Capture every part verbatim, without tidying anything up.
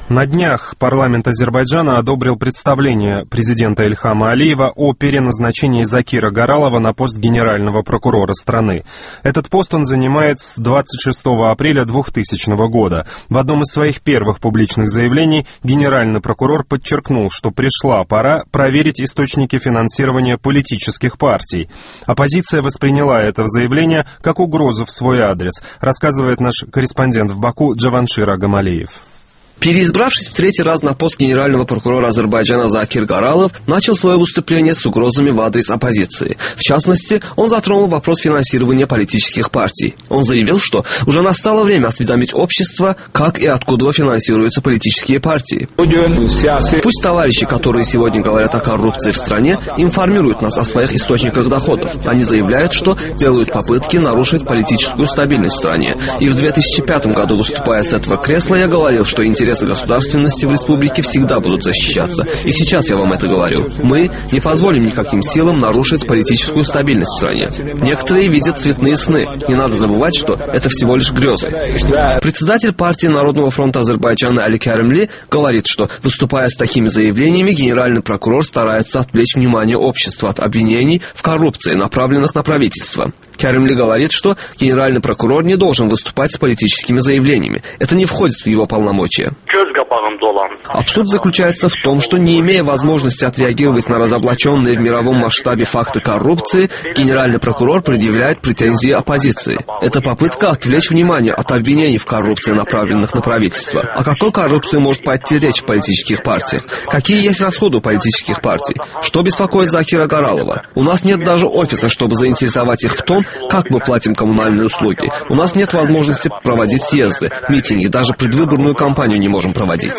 На днях парламент Азербайджана одобрил представление президента Ильхама Алиева о переназначении Закира Гаралова на пост генерального прокурора страны. Этот пост он занимает с двадцать шестого апреля двухтысячного года. В одном из своих первых публичных заявлений генеральный прокурор подчеркнул, что пришла пора проверить источники финансирования политических партий. Оппозиция восприняла это заявление как угрозу в свой адрес, рассказывает наш корреспондент в Баку Джаваншир Агамалиев. Переизбравшись в третий раз на пост генерального прокурора Азербайджана Закир Гаралов начал свое выступление с угрозами в адрес оппозиции. В частности, он затронул вопрос финансирования политических партий. Он заявил, что уже настало время осведомить общество, как и откуда финансируются политические партии. Пусть товарищи, которые сегодня говорят о коррупции в стране, информируют нас о своих источниках доходов. Они заявляют, что делают попытки нарушить политическую стабильность в стране. И в две тысячи пятом году, выступая с этого кресла, я говорил, что интересы Интересы государственности в республике всегда будут защищаться. И сейчас я вам это говорю. Мы не позволим никаким силам нарушить политическую стабильность в стране. Некоторые видят цветные сны. Не надо забывать, что это всего лишь грезы. Председатель партии Народного фронта Азербайджана Али Каримли говорит, что, выступая с такими заявлениями, генеральный прокурор старается отвлечь внимание общества от обвинений в коррупции, направленных на правительство. Каримли говорит, что генеральный прокурор не должен выступать с политическими заявлениями. Это не входит в его полномочия. Абсурд заключается в том, что, не имея возможности отреагировать на разоблаченные в мировом масштабе факты коррупции, генеральный прокурор предъявляет претензии оппозиции. Это попытка отвлечь внимание от обвинений в коррупции, направленных на правительство. О какой коррупции может пойти речь в политических партиях? Какие есть расходы у политических партий? Что беспокоит Закира Гаралова? У нас нет даже офиса, чтобы заинтересовать их в том, как мы платим коммунальные услуги. У нас нет возможности проводить съезды, митинги, даже предвыборную кампанию не можем проводить.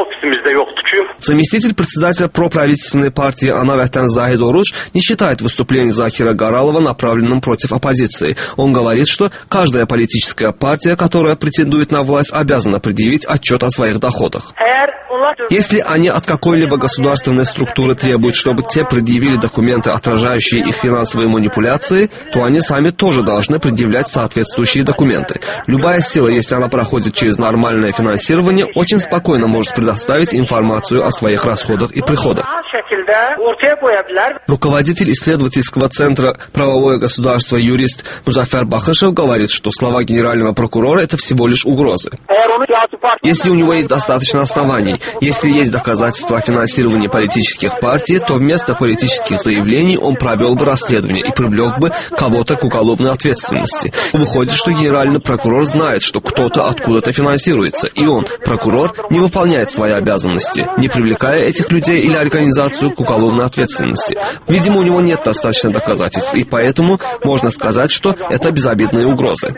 Заместитель председателя проправительственной партии Анаватан Захид Оруч не считает выступление Закира Гаралова направленным против оппозиции. Он говорит, что каждая политическая партия, которая претендует на власть, обязана предъявить отчет о своих доходах. Если они от какой-либо государственной структуры требуют, чтобы те предъявили документы, отражающие их финансовые манипуляции, то они сами тоже должны предъявлять соответствующие документы. Любая сила, если она проходит через нормальное финансирование, очень спокойно может предоставить информацию о своих расходах и приходах. Руководитель исследовательского центра «Правовое государство» юрист Музафар Бахашев говорит, что слова генерального прокурора – это всего лишь угрозы. Если у него есть достаточно оснований, если есть доказательства о финансировании политических партий, то вместо политических заявлений он провел бы расследование и привлек бы кого-то к уголовной ответственности. Выходит, что генеральный прокурор знает, что кто-то откуда-то финансируется, и он, прокурор, не выполняет свои обязанности, не привлекая этих людей или организацию к уголовной ответственности. Видимо, у него нет достаточно доказательств, и поэтому можно сказать, что это безобидные угрозы.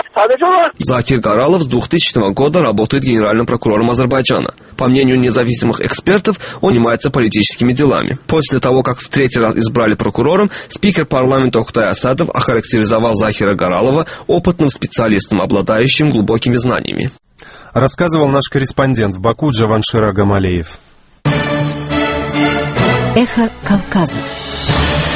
Закир Гаралов с двухтысячного года работает генеральным прокурором Азербайджана. По мнению независимых экспертов, он занимается политическими делами. После того, как в третий раз избрали прокурором, спикер парламента Октай Асадов охарактеризовал Закира Гаралова опытным специалистом, обладающим глубокими знаниями. Рассказывал наш корреспондент в Баку Джаваншир Агамалиев. Эхо Кавказа.